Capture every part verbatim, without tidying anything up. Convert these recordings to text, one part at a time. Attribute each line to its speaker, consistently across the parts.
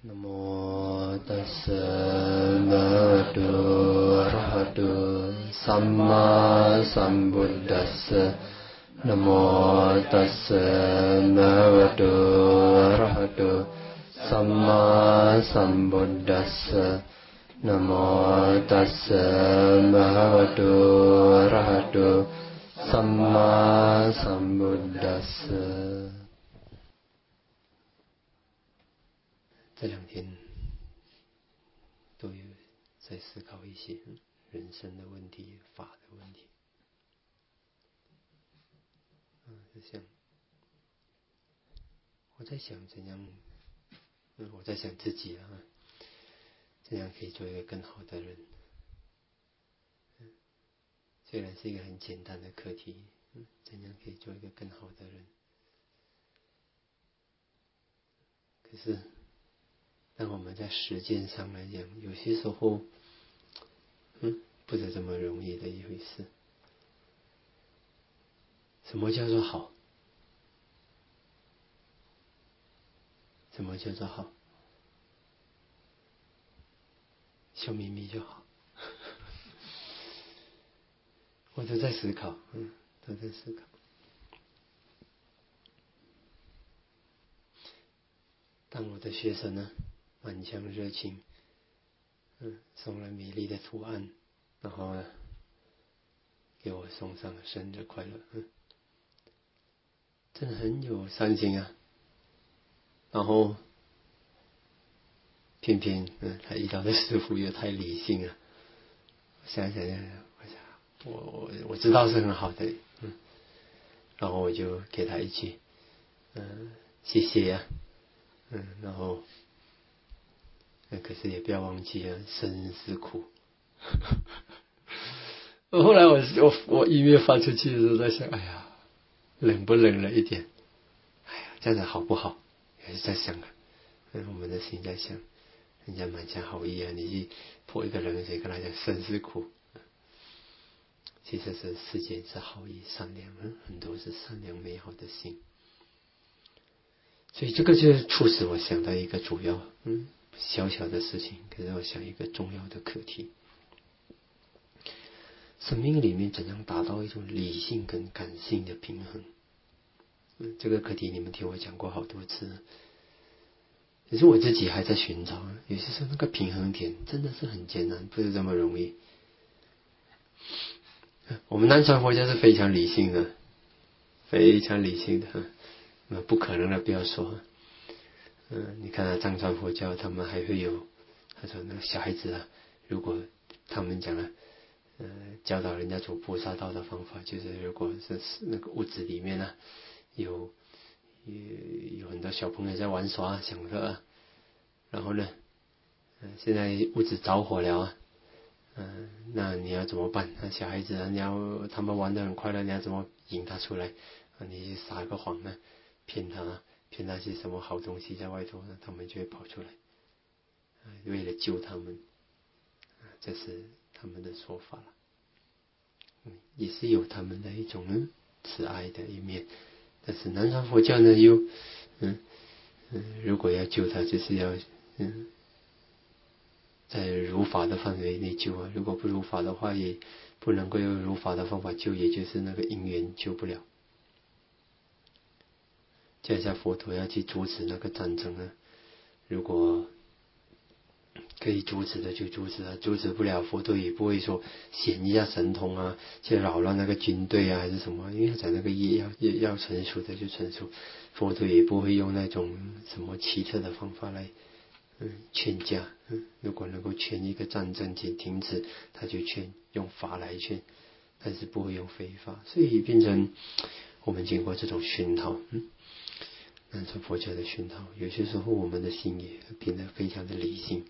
Speaker 1: นะโมตัสสะภะคะวะโตอะระหะโตสัมมาสัมพุทธัสสะนะโมตัสสะภะคะวะโตอะระหะโตสัมมาสัมพุทธัสสะนะโมตัสสะภะคะวะโตอะระหะโตสัมมาสัมพุทธัสสะ这两天都有在思考一些人生的问题、法的问题。嗯，就想我在想怎样，嗯，我在想自己啊，怎样可以做一个更好的人。嗯，虽然是一个很简单的课题，嗯，怎样可以做一个更好的人？可是。当我们在实践上来讲，有些时候，嗯，不是这么容易的一回事。什么叫做好？什么叫做好？笑眯眯就好。我都在思考，嗯，都在思考。当我的学生呢，满腔热情，嗯，送了美丽的图案，然后呢，给我送上了生日快乐，嗯，真的很有善心啊。然后，偏偏嗯，他遇到的师父又太理性了。想想想想，我想，我我我知道是很好的，嗯，然后我就给他一句，嗯，谢谢呀，嗯，然后。可是也不要忘记啊，生是苦。后来我我我音乐发出去的时候，在想，哎呀，冷不冷了一点？哎呀，这样子好不好？也是在想啊，嗯，我们的心在想，人家满腔好意啊，你去泼一个冷水跟他讲生是苦，其实是世界是好意善良，嗯，很多是善良美好的心。所以这个就促使我想到一个主要，嗯。小小的事情，可是我想一个重要的课题：生命里面怎样达到一种理性跟感性的平衡？嗯，这个课题你们听我讲过好多次，可是我自己还在寻找。有些时候那个平衡点真的是很艰难，不是这么容易。我们南传佛教是非常理性的，非常理性的，那不可能的不要说。嗯，你看啊，藏传佛教他们还会有，他说那个小孩子啊，如果他们讲了，呃，教导人家走菩萨道的方法，就是如果是那个屋子里面呢、啊，有有有很多小朋友在玩耍享乐、啊，然后呢，呃，现在屋子着火了啊，嗯、呃，那你要怎么办？那小孩子啊，你要他们玩得很快乐，你要怎么引他出来？啊，你撒个谎呢，骗他。骗那些什么好东西在外头呢，他们就会跑出来，为了救他们，这是他们的说法了。嗯，也是有他们的一种呢慈爱的一面，但是南传佛教呢又，嗯嗯，如果要救他，就是要嗯在如法的范围内救啊，如果不如法的话，也不能够用如法的方法救，也就是那个因缘救不了。就像佛陀要去阻止那个战争啊，如果可以阻止的就阻止啊，阻止不了，佛陀也不会说显一下神通啊，去扰乱那个军队啊，还是什么，因为在那个业要要成熟的就成熟，佛陀也不会用那种什么奇特的方法来嗯劝架，嗯，如果能够劝一个战争停停止，他就劝，用法来劝，但是不会用非法，所以变成我们经过这种熏陶，嗯。南传佛教的熏陶，有些时候我们的心也变得非常的理性。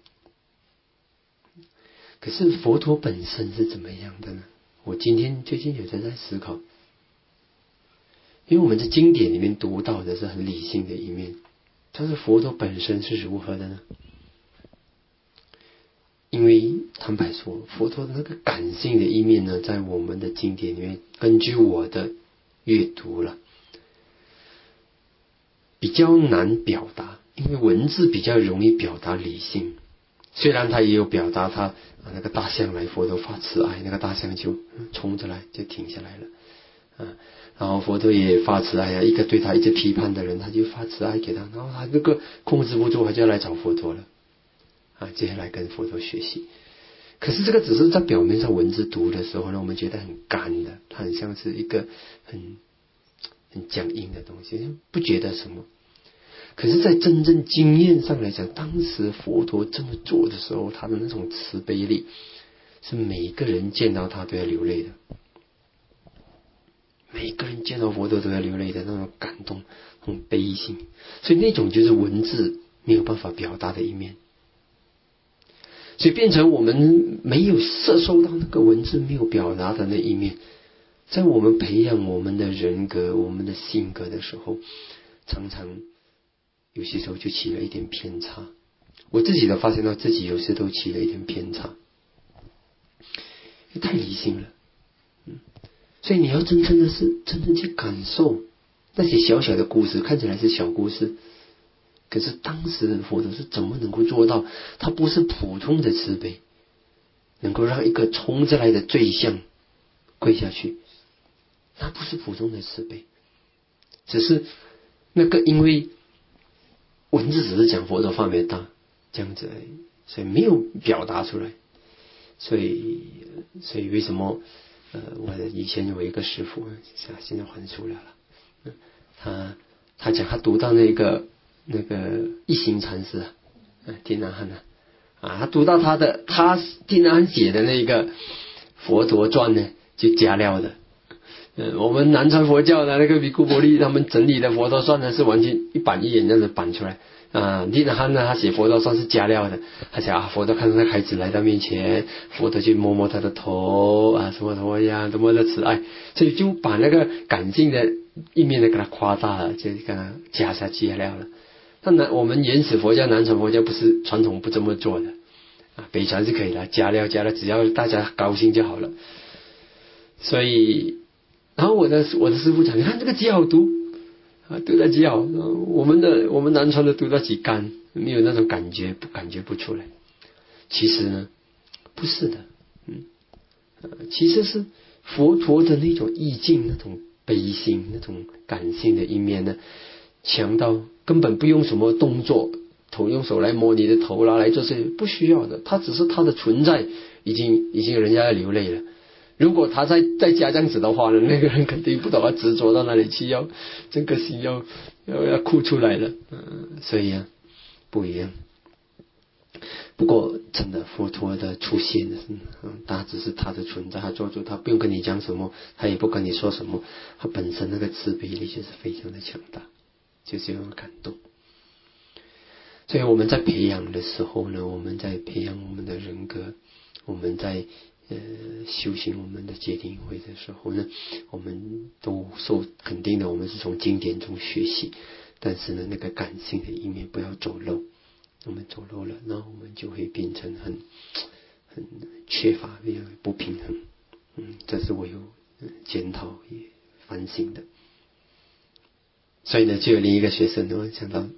Speaker 1: 可是佛陀本身是怎么样的呢？我今天最近有在在思考，因为我们在经典里面读到的是很理性的一面，但是佛陀本身是如何的呢？因为坦白说，佛陀的那个感性的一面呢，在我们的经典里面，根据我的阅读了，比较难表达， 因为文字比较容易表达理性，虽然他也有表达他、啊、那个大象来，佛陀发慈爱，那个大象就、嗯、冲着来就停下来了啊，然后佛陀也发慈爱啊，一个对他一直批判的人，他就发慈爱给他，然后他这个控制不住，他就要来找佛陀了啊，接下来跟佛陀学习。可是这个只是在表面上文字读的时候呢，我们觉得很干的，它很像是一个很很僵硬的东西，不觉得什么。可是在真正经验上来讲，当时佛陀这么做的时候，他的那种慈悲力是每一个人见到他都要流泪的，每一个人见到佛陀都要流泪的那种感动，那种悲心，所以那种就是文字没有办法表达的一面，所以变成我们没有摄受到那个文字没有表达的那一面。在我们培养我们的人格我们的性格的时候，常常有些时候就起了一点偏差，我自己都发现到自己有时都起了一点偏差，太理性了、嗯、所以你要真正的是真正去感受那些小小的故事，看起来是小故事，可是当时的佛陀是怎么能够做到，他不是普通的慈悲，能够让一个冲着来的罪相跪下去，那不是普通的慈悲，只是那个因为文字只是讲佛陀范围大这样子而已，所以没有表达出来。所以所以为什么呃，我以前有一个师父，现在还俗了了，他他讲他读到那个那个一行禅师啊，丁南汉啊，啊，他读到他的他丁南汉写的那个佛陀传呢，就加料的。呃，我们南传佛教的那个比库伯利他们整理的佛陀传呢，是完全一板一眼这样子板出来啊。丁南汉呢，他写佛陀传是加料的，他讲啊，佛陀看到那个孩子来到面前，佛陀去摸摸他的头啊，什么什么样，多么的慈爱，所以就把那个感性的一面呢给他夸大了，就给他加下加料了。那南我们原始佛教南传佛教不是传统不这么做的啊，北传是可以的，加料加料，只要大家高兴就好了。所以然后我的我的师父讲，你看这个极好读啊，读得极好。我们的我们南传的读得极干，没有那种感觉，不感觉不出来。其实呢，不是的，嗯，呃，其实是佛陀的那种意境，那种悲心，那种感性的一面呢，强到根本不用什么动作，头用手来摸你的头啦，来做这些不需要的，他只是他的存在，已经已经人家要流泪了。如果他再再加这样子的话呢，那个人肯定不懂要执着到哪里去，要这个心要要要哭出来了。嗯，所以啊，不一样。不过真的佛陀的出现呢，嗯，他只是他的存在，他做主，他不用跟你讲什么，他也不跟你说什么，他本身那个慈悲力就是非常的强大，就是有感动。所以我们在培养的时候呢，我们在培养我们的人格，我们在呃，修行我们的戒定慧的时候呢，我们都受肯定的，我们是从经典中学习，但是呢，那个感性的一面不要走漏，我们走漏了，那我们就会变成很很缺乏，也不平衡。嗯，这是我有检讨也反省的。所以呢，就有另一个学生，我想到，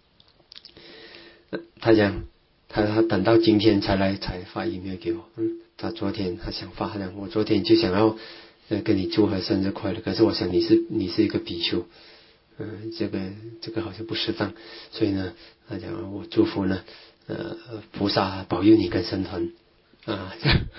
Speaker 1: 他讲他他等到今天才来才发 email 给我，嗯。他昨天他想发，他我昨天就想要呃跟你祝贺生日快乐，可是我想你是你是一个比丘，嗯、呃，这个这个好像不适当，所以呢，他讲我祝福呢，呃，菩萨保佑你跟僧团啊，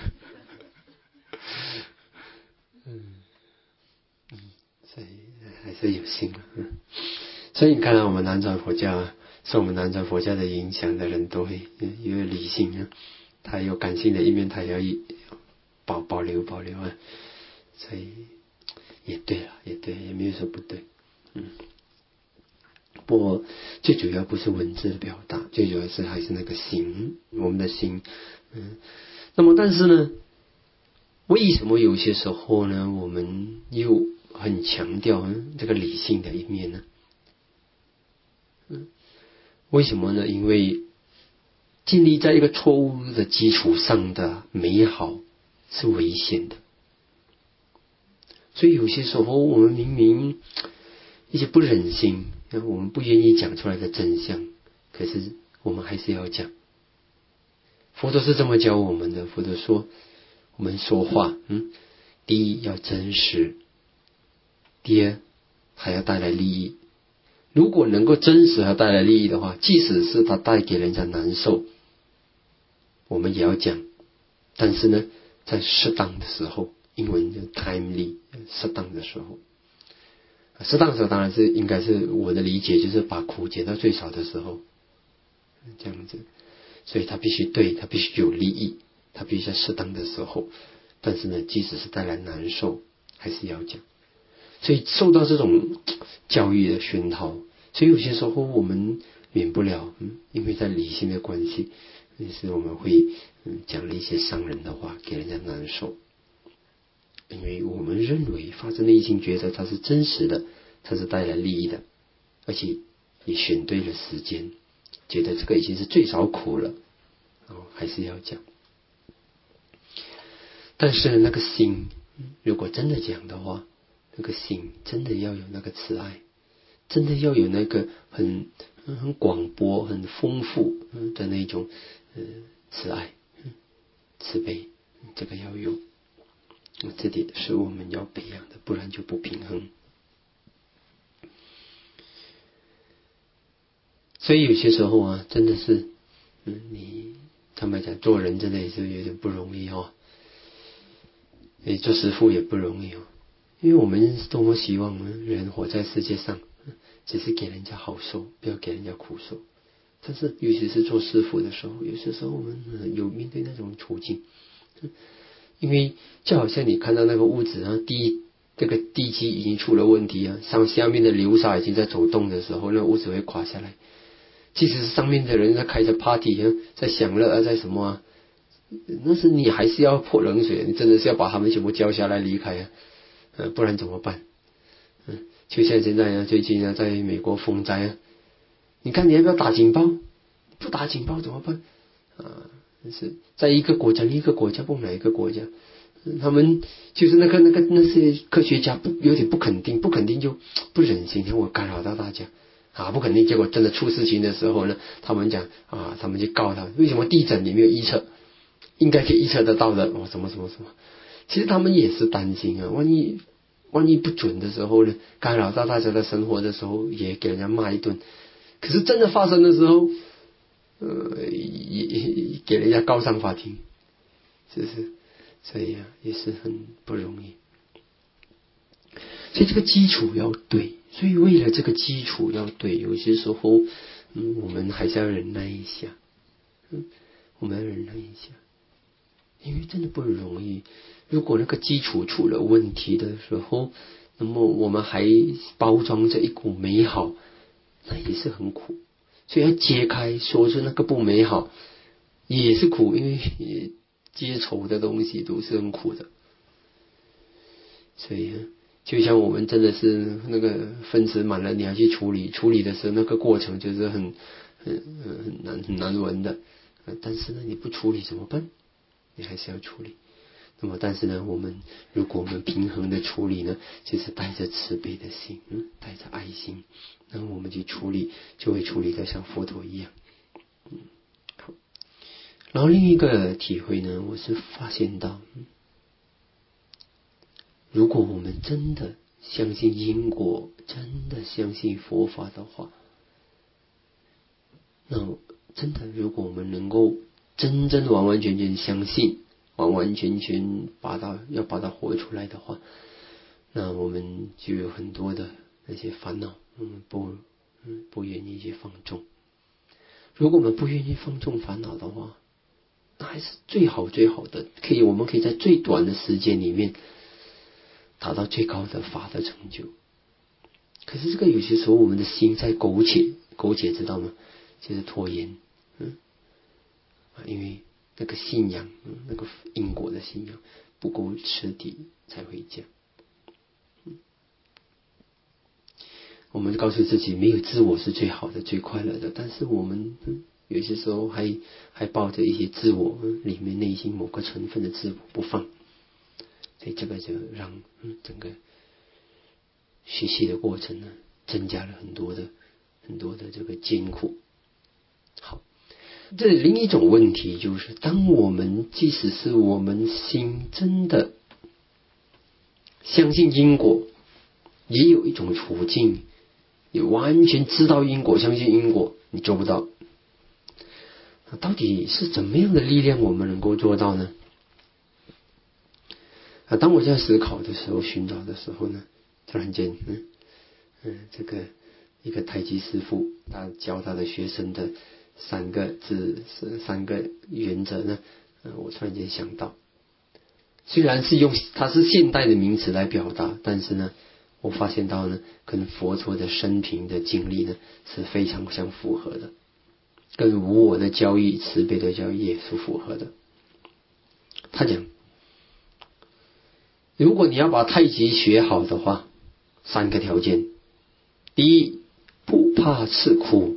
Speaker 1: 嗯嗯，所以还是有心了，嗯，所以你看到我们南传佛教，受我们南传佛教的影响的人都会有理性啊。他有感性的一面，他也要保保留保留啊，所以也对了，也对，也没有说不对，嗯。不过最主要不是文字的表达，最主要是还是那个心，我们的心，嗯。那么但是呢，为什么有些时候呢，我们又很强调这个理性的一面呢？嗯，为什么呢？因为建立在一个错误的基础上的美好是危险的，所以有些时候我们明明一些不忍心，我们不愿意讲出来的真相， 可是我们还是要讲。佛陀是这么教我们的，佛陀说我们说话，嗯，第一要真实，第二还要带来利益。如果能够真实和带来利益的话，即使是它带给人家难受，我们也要讲。但是呢，在适当的时候，英文叫 timely， 适当的时候，适当的时候当然是应该是我的理解，就是把苦减到最少的时候，这样子。所以它必须对，它必须有利益，它必须在适当的时候。但是呢，即使是带来难受，还是要讲。所以受到这种教育的熏陶，所以有些时候我们免不了，嗯，因为在理性的关系，于是我们会嗯讲了一些伤人的话，给人家难受。因为我们认为发自内心觉得它是真实的，它是带来利益的，而且也选对了时间，觉得这个已经是最少苦了，哦，还是要讲。但是那个心，如果真的讲的话，那个心真的要有那个慈爱，真的要有那个很很广博、很丰富的那种呃慈爱、慈悲，这个要有。这点是我们要培养的，不然就不平衡。所以有些时候啊，真的是，嗯，你他们讲做人真的也是有点不容易哦。你做师父也不容易哦，因为我们多么希望人活在世界上，只是给人家好受，不要给人家苦受。但是尤其是做师父的时候，有些时候我们有面对那种处境，因为就好像你看到那个屋子啊，地这个地基已经出了问题啊，上下面的流沙已经在走动的时候，那屋子会垮下来。即使是上面的人在开着 party 啊，在享乐啊，在什么啊，那是你还是要泼冷水，你真的是要把他们全部叫下来离开啊，呃，不然怎么办？嗯，就像现在啊，最近啊，在美国风灾啊，你看你要不要打警报？不打警报怎么办？啊，是在一个国家，一个国家不哪一个国家，他们就是那个那个那些科学家不有点不肯定，不肯定就不忍心，我干扰到大家。啊，不肯定，结果真的出事情的时候呢，他们讲啊，他们就告他，为什么地震你没有预测？应该可以预测得到的，哦，什么什么什么。其实他们也是担心啊，万一万一不准的时候呢，干扰到大家的生活的时候，也给人家骂一顿。可是真的发生的时候，呃，也也给人家告上法庭，是不是？所以啊，也是很不容易。所以这个基础要对，所以为了这个基础要对，有些时候，嗯，我们还是要忍耐一下，嗯，我们要忍耐一下，因为真的不容易。如果那个基础出了问题的时候，那么我们还包装着一股美好，那也是很苦。所以要揭开，说出那个不美好，也是苦，因为结仇的东西都是很苦的。所以就像我们真的是那个粪池满了，你要去处理，处理的时候那个过程就是很很很难很难闻的。但是呢，你不处理怎么办？你还是要处理。那么，但是呢，我们如果我们平衡的处理呢，就是带着慈悲的心，嗯，带着爱心，那么我们去处理，就会处理得像佛陀一样。嗯，好。然后另一个体会呢，我是发现到，嗯，如果我们真的相信因果，真的相信佛法的话，那真的如果我们能够真正完完全全相信，完完全全把它要把它活出来的话，那我们就有很多的那些烦恼，嗯，不嗯不愿意去放纵。如果我们不愿意放纵烦恼的话，那还是最好最好的，可以我们可以在最短的时间里面达到最高的法的成就。可是这个有些时候我们的心在苟且，苟且知道吗？就是拖延，嗯，因为那个信仰，嗯，那个因果的信仰不够彻底才会这样。嗯，我们告诉自己没有自我是最好的、最快乐的，但是我们，嗯，有些时候还还抱着一些自我，嗯，里面内心某个成分的自我不放，所以这个就让，嗯，整个学习的过程呢，增加了很多的很多的这个艰苦。 好，这另一种问题就是，当我们即使是我们心真的相信因果，也有一种处境，你完全知道因果，相信因果，你做不到。到底是怎么样的力量我们能够做到呢？啊，当我在思考的时候，寻找的时候呢，突然间，嗯嗯，这个一个太极师傅，他教他的学生的三个字、三个原则呢，呃，我突然间想到，虽然是用它是现代的名词来表达，但是呢，我发现到呢，跟佛陀的生平的经历呢是非常相符合的，跟无我的教义、慈悲的教义也是符合的。他讲，如果你要把太极学好的话，三个条件：第一，不怕吃苦。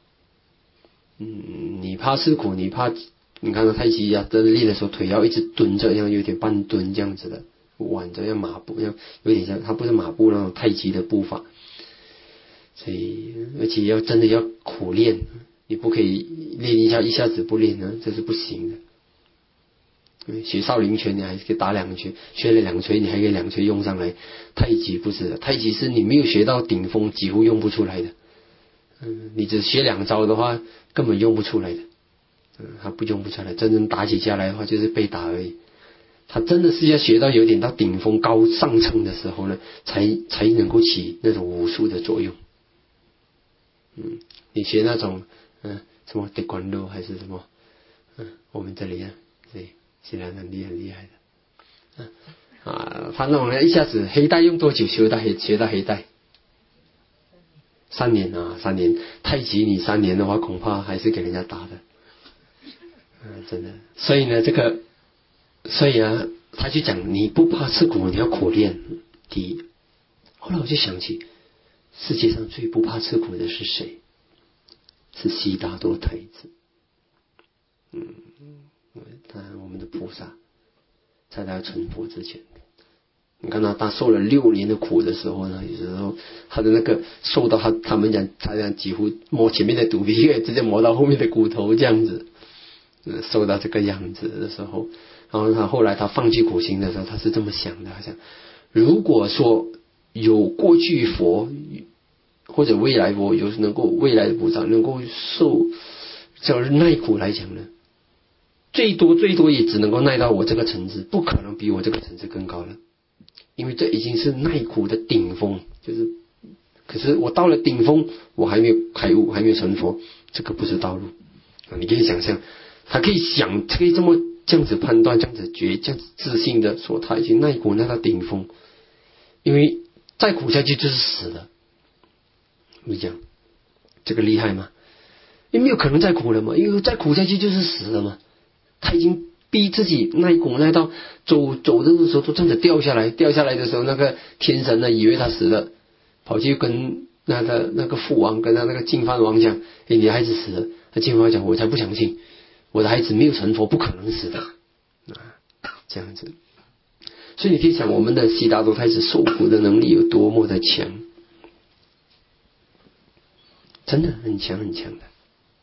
Speaker 1: 嗯，你怕吃苦，你怕，你看到太极啊，在练的时候腿要一直蹲着，像有点半蹲这样子的，挽着像马步，像有点像，它不是马步那种太极的步法，所以而且要真的要苦练，你不可以练一下一下子不练呢，这是不行的。学少林拳你还可以打两拳，学了两锤你还可以两锤用上来。太极不是的，太极是你没有学到顶峰几乎用不出来的。嗯，你只学两招的话根本用不出来的。嗯，他不用不出来，真正打起架来的话就是被打而已。他真的是要学到有点到顶峰高上乘的时候呢，才才能够起那种武术的作用。嗯，你学那种嗯什么德管路还是什么，嗯，我们这里啊，对。显然很厉很厉害的，啊，他那种人一下子黑带用多久学到黑学到黑带？三年啊，三年。太极你三年的话，恐怕还是给人家打的，嗯，真的。所以呢，这个，所以啊，他就讲你不怕吃苦，你要苦练。第一，后来我就想起，世界上最不怕吃苦的是谁？是悉达多太子。嗯。当然，我们的菩萨在他成佛之前，你看他他受了六年的苦的时候呢，有时候他的那个受到他他们讲，他讲几乎摸前面的肚皮，直接摸到后面的骨头这样子，呃，受到这个样子的时候，然后他后来他放弃苦行的时候，他是这么想的，他想，如果说有过去佛或者未来佛有能够未来的菩萨能够受叫耐苦来讲呢，最多最多也只能够耐到我这个层次，不可能比我这个层次更高了，因为这已经是耐苦的顶峰，就是，可是我到了顶峰，我还没有开悟，还没有成佛，这个不是道路啊！你可以想象，他可以想，可以这么这样子判断，这样子觉，这样子自信的说，他已经耐苦耐到顶峰，因为再苦下去就是死了。你讲这个厉害吗？因为没有可能再苦了嘛，因为再苦下去就是死了嘛。他已经逼自己耐苦耐到走走的时候都这样子掉下来，掉下来的时候，那个天神呢以为他死了，跑去跟那个那个父王跟他那个净饭王讲：“哎，你的孩子死了。”那净饭王讲：“我才不相信，我的孩子没有成佛，不可能死的。”啊，这样子。所以你可以想，我们的悉达多太子受苦的能力有多么的强，真的很强很强的，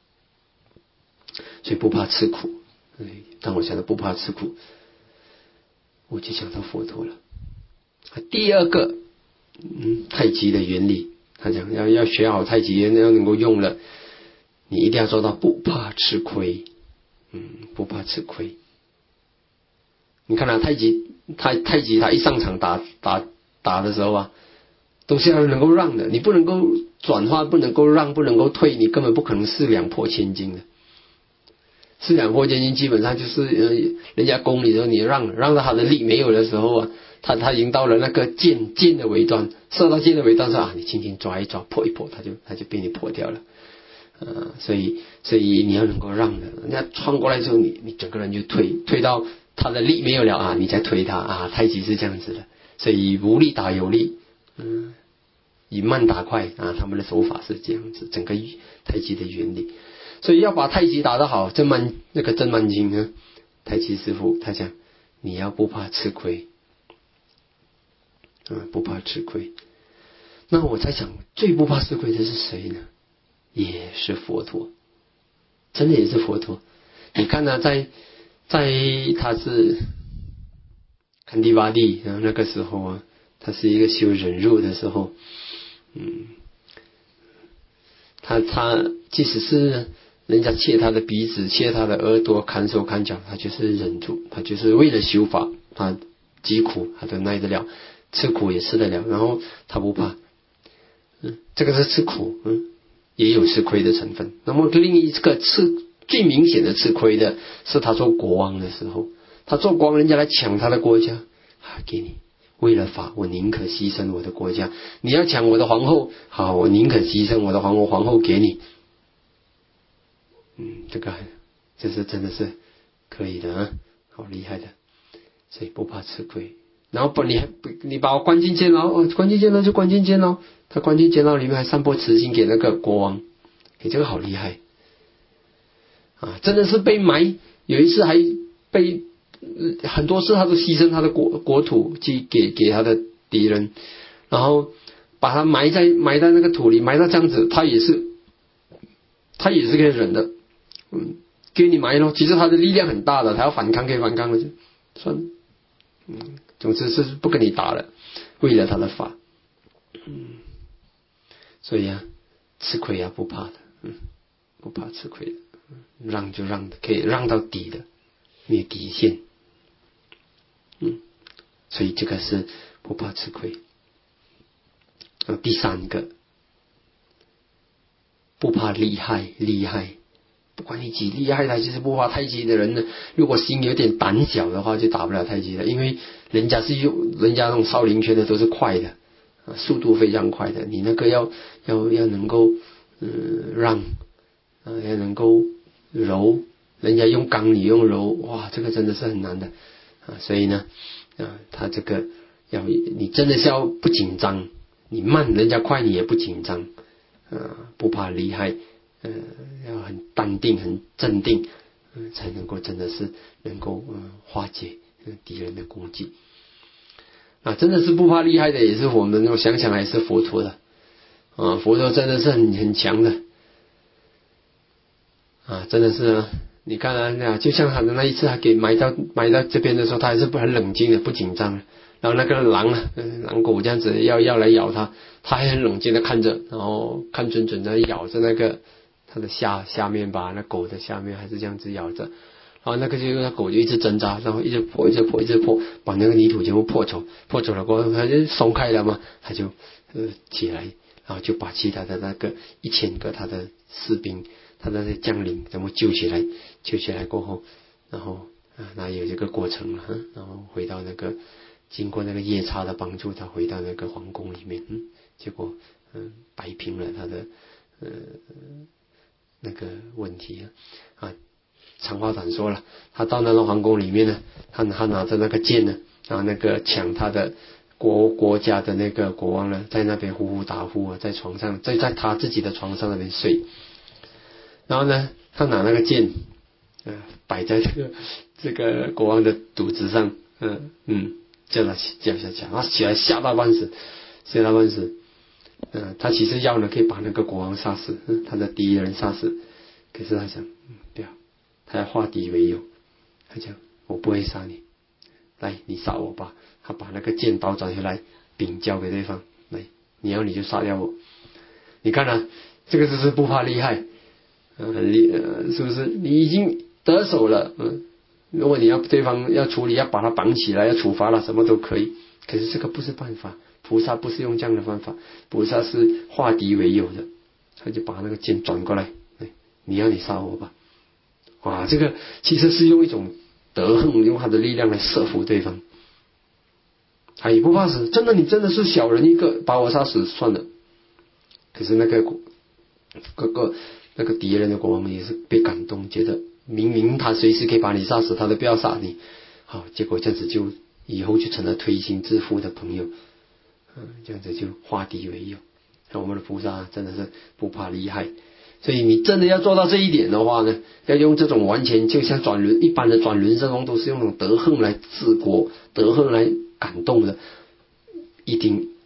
Speaker 1: 所以不怕吃苦。当我想到不怕吃苦，我就想到佛陀了。第二个，嗯，太极的原理，他讲要要学好太极，要能够用了，你一定要做到不怕吃亏，嗯，不怕吃亏。你看啊，太极，太太极，他一上场打打打的时候啊，都是要能够让的，你不能够转化，不能够让，不能够退，你根本不可能四两拨千斤的。四两拨千斤基本上就是呃，人家攻你的时候你让让到他的力没有的时候啊，他他已经到了那个剑剑的尾端，射到剑的尾端说啊，你轻轻抓一抓，破一破，他就他就被你破掉了。呃，所以所以你要能够让的，人家穿过来之后，你你整个人就退退到他的力没有了啊，你再推他啊，太极是这样子的，所以无力打有力，嗯，以慢打快啊，他们的手法是这样子，整个太极的原理。所以要把太极打得好，郑曼那个郑曼青呢，太极师傅他讲，你要不怕吃亏，啊，不怕吃亏。那我在想，最不怕吃亏的是谁呢？也是佛陀。 真的也是佛陀。你看呢、啊，在在他是坎迪巴蒂，然后那个时候啊，他是一个修忍辱的时候，嗯，他他即使是人家切他的鼻子、切他的耳朵、砍手砍脚，他就是忍住，他就是为了修法，他疾苦他都耐得了，吃苦也吃得了，然后他不怕，嗯，这个是吃苦，嗯，也有吃亏的成分。那么另一个吃最明显的吃亏的是他做国王的时候，他做国王，人家来抢他的国家，啊，给你。为了法，我宁可牺牲我的国家。你要抢我的皇后，好，我宁可牺牲我的皇后，皇后给你。嗯，这个这是真的是可以的啊，好厉害的，所以不怕吃亏。然后不，你还不你把我关进监牢，哦，关进监牢就关进监牢。他关进监牢里面还散播慈心给那个国王，给这个好厉害啊！真的是被埋，有一次还被。很多次他都牺牲他的国国土去给给他的敌人，然后把他埋在埋在那个土里，埋到这样子，他也是他也是可以忍的，嗯，给你埋咯。其实他的力量很大的，他要反抗可以反抗的，就算了，嗯，总之是不跟你打了，为了他的法，嗯，所以啊，吃亏啊不怕的，嗯，不怕吃亏的，嗯，让就让的，可以让到底的，没有底线。嗯，所以这个是不怕吃亏。然后第三个，不怕厉害，厉害，不管你几厉害，他就是不怕太极的人呢。如果心有点胆小的话，就打不了太极的，因为人家是用人家那种少林拳的都是快的，速度非常快的。你那个要要要能够嗯让啊，要能够柔，人家用刚你用柔，哇，这个真的是很难的啊。所以呢。啊，他这个要你真的是要不紧张，你慢人家快你也不紧张，啊，不怕厉害，呃，要很淡定很镇定，呃，才能够真的是能够呃化解敌人的攻击。啊，真的是不怕厉害的，也是我们我想想还是佛陀的，啊，佛陀真的是很很强的，啊，真的是啊。你看啊，就像他的那一次，他给埋到埋到这边的时候，他还是很冷静的，不紧张的。然后那个狼啊，狼狗这样子要要来咬他，他还很冷静的看着，然后看准准的咬着那个他的下下面吧，那狗的下面还是这样子咬着。然后那个就那狗就一直挣扎，然后一直破，一直破，一直破，把那个泥土全部破走，破走了过后，他就松开了嘛，他就呃起来，然后就把其他的那个一千个他的士兵。他的那将领怎么救起来？救起来过后，然后啊，那有这个过程了，然后回到那个经过那个夜叉的帮助，他回到那个皇宫里面，嗯，结果嗯摆平了他的呃那个问题啊。长话短说了，他到那个皇宫里面呢，他他拿着那个剑呢，然后那个抢他的国国家的那个国王呢，在那边呼呼打呼啊，在床上，在在他自己的床上那边睡。然后呢，他拿那个剑，呃，摆在这个这个国王的肚子上，嗯嗯，叫他叫下去，他起来吓到半死，吓到半死。嗯、呃，他其实要呢可以把那个国王杀死，嗯、他的敌人杀死，可是他想，嗯，不要，他要化敌为友，他讲我不会杀你，来你杀我吧。他把那个剑倒转回来，柄交给对方，来你要你就杀掉我。你看啊，这个就是不怕厉害。很厉呃，是不是？你已经得手了，嗯，如果你要对方要处理，要把他绑起来，要处罚了，什么都可以。可是这个不是办法，菩萨不是用这样的方法，菩萨是化敌为友的，他就把那个剑转过来，你要你杀我吧，哇，这个其实是用一种德行，用他的力量来摄服对方，他也不怕死，真的你真的是小人一个，把我杀死算了。可是那个各个。那个敌人的国王也是被感动，觉得明明他随时可以把你杀死，他都不要杀你，好，结果这样子就以后就成了推心置腹的朋友，嗯，这样子就化敌为友。那我们的菩萨真的是不怕厉害，所以你真的要做到这一点的话呢，要用这种完全就像转轮一般的转轮圣王都是用那种德行来治国，德行来感动的，一定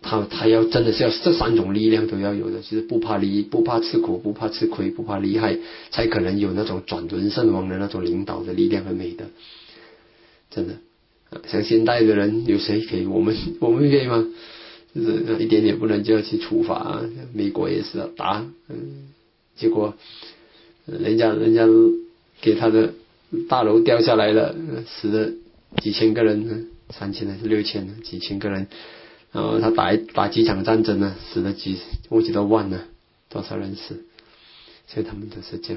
Speaker 1: 他他要真的是要这三种力量都要有的，就是不怕离不怕吃苦，不怕吃亏，不怕厉害，才可能有那种转轮圣王的那种领导的力量和美德。真的，像现代的人有谁可以？我们我们可以吗？就是一点点不能就要去处罚，美国也是要打，嗯，结果人家人家给他的大楼掉下来了，死了几千个人，三千还是六千，几千个人。然后他打打几场战争呢，死了几忘记多万了，多少人死？所以他们都是这样。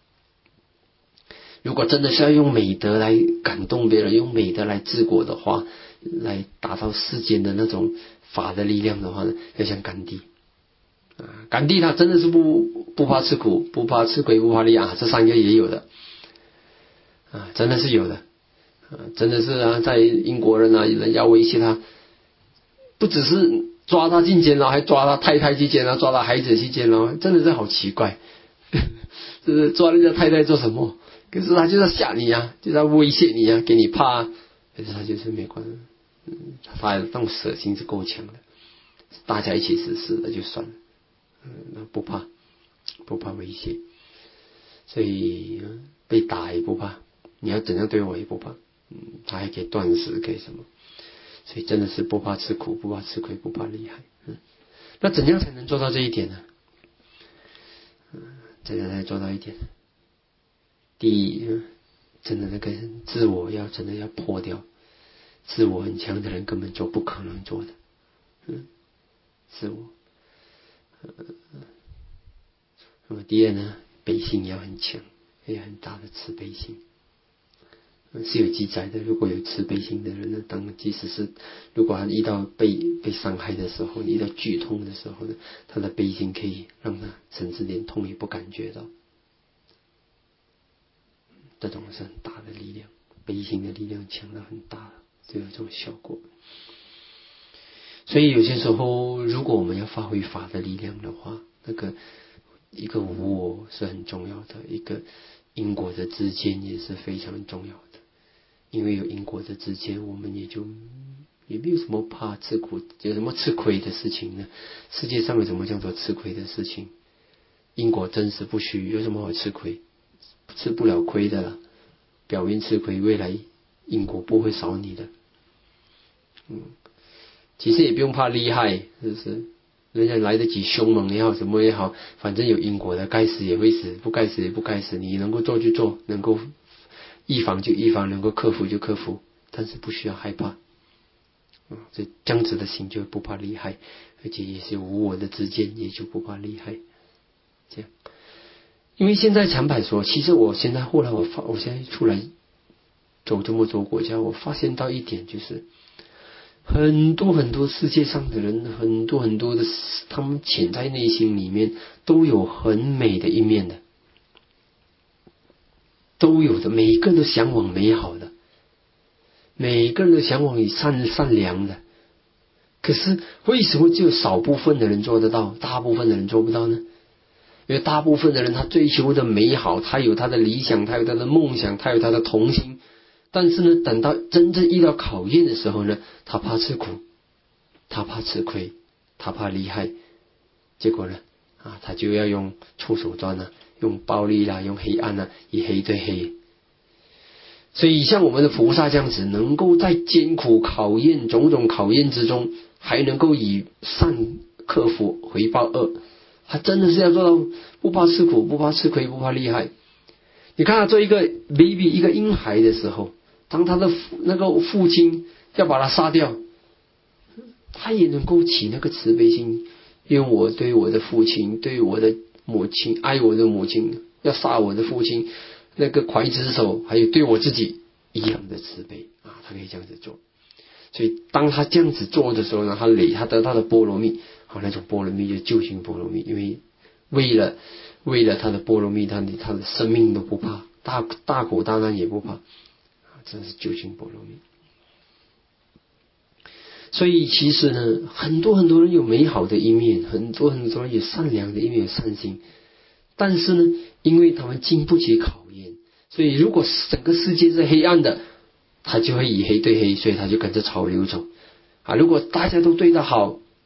Speaker 1: 如果真的是要用美德来感动别人，用美德来治国的话，来达到世间的那种法的力量的话呢，要像甘地啊，甘地他真的是不不怕吃苦，不怕吃亏，不怕厉啊，这三个也有的啊，真的是有的啊，真的是啊，在英国人啊，人家威胁他。不只是抓他进监牢，还抓他太太去监牢，抓他孩子去监牢，真的是好奇怪。就是抓人家太太做什么？可是他就是要吓你啊，就是要威胁你啊，给你怕啊。可是他就是没关系，嗯，他那种舍心是够强的，大家一起死死了就算了，嗯，不怕，不怕威胁，所以被打也不怕，你要怎样对我也不怕，嗯，他还可以断食，可以什么？所以真的是不怕吃苦，不怕吃亏，不怕厉害。嗯，那怎样才能做到这一点呢？嗯，怎样才能做到一点？第一，真的那个自我要真的要破掉，自我很强的人根本就不可能做的。嗯，自我。那么第二呢，悲心要很强，也很大的慈悲心。是有记载的，如果有慈悲心的人呢，当即使是如果他遇到被被伤害的时候，遇到剧痛的时候呢，他的悲心可以让他甚至连痛也不感觉到。这种是很大的力量，悲心的力量强到很大，就有这种效果。所以有些时候，如果我们要发挥法的力量的话，那个一个无我是很重要的，一个因果的之间也是非常重要的。因为有因果的之间，我们也就也没有什么怕吃苦，有什么吃亏的事情呢？世界上有什么叫做吃亏的事情？因果真实不虚，有什么好吃亏？吃不了亏的了，表面吃亏，未来因果不会少你的。嗯，其实也不用怕厉害，是不是？人家来得及凶猛也好，什么也好，反正有因果的，该死也会死，不该死也不该死。你能够做就做，能够预防就预防，能够克服就克服，但是不需要害怕。嗯，这这样子的心就不怕厉害，而且也是无我的之间，也就不怕厉害。这样，因为现在坦白说，其实我现在后来我发，我现在出来走这么多国家，我发现到一点就是。很多很多世界上的人，很多很多的，他们潜在内心里面都有很美的一面的，都有的，每一个人都向往美好的，每个人都向往善善良的。可是为什么只有少部分的人做得到，大部分的人做不到呢？因为大部分的人他追求的美好，他有他的理想，他有他的梦想，他有他的童心。但是呢，等到真正遇到考验的时候呢，他怕吃苦，他怕吃亏，他怕厉害，结果呢，啊，他就要用粗手段呢、啊，用暴力啦、啊，用黑暗啊，以黑对黑。所以像我们的菩萨这样子，能够在艰苦考验种种考验之中，还能够以善克服回报恶，他真的是要做到不怕吃苦，不怕吃亏，不怕厉害。你看他做一个 baby 一个婴孩的时候，当他的那个父亲要把他杀掉，他也能够起那个慈悲心，因为我对我的父亲，对我的母亲，爱我的母亲，要杀我的父亲，那个刽子手，还有对我自己一样的慈悲啊，他可以这样子做。所以当他这样子做的时候呢，他累他得到的波罗蜜，好，那种波罗蜜就是究竟波罗蜜，因为为了为了他的波罗蜜，他的他的生命都不怕，大大苦大难也不怕，这是究竟波罗蜜。所以其实呢，很多很多人有美好的一面，很多很多人有善良的一面，有善心，但是呢，因为他们经不起考验，所以如果整个世界是黑暗的，他就会以黑对黑，所以他就跟着潮流走啊。如果大家都对他好，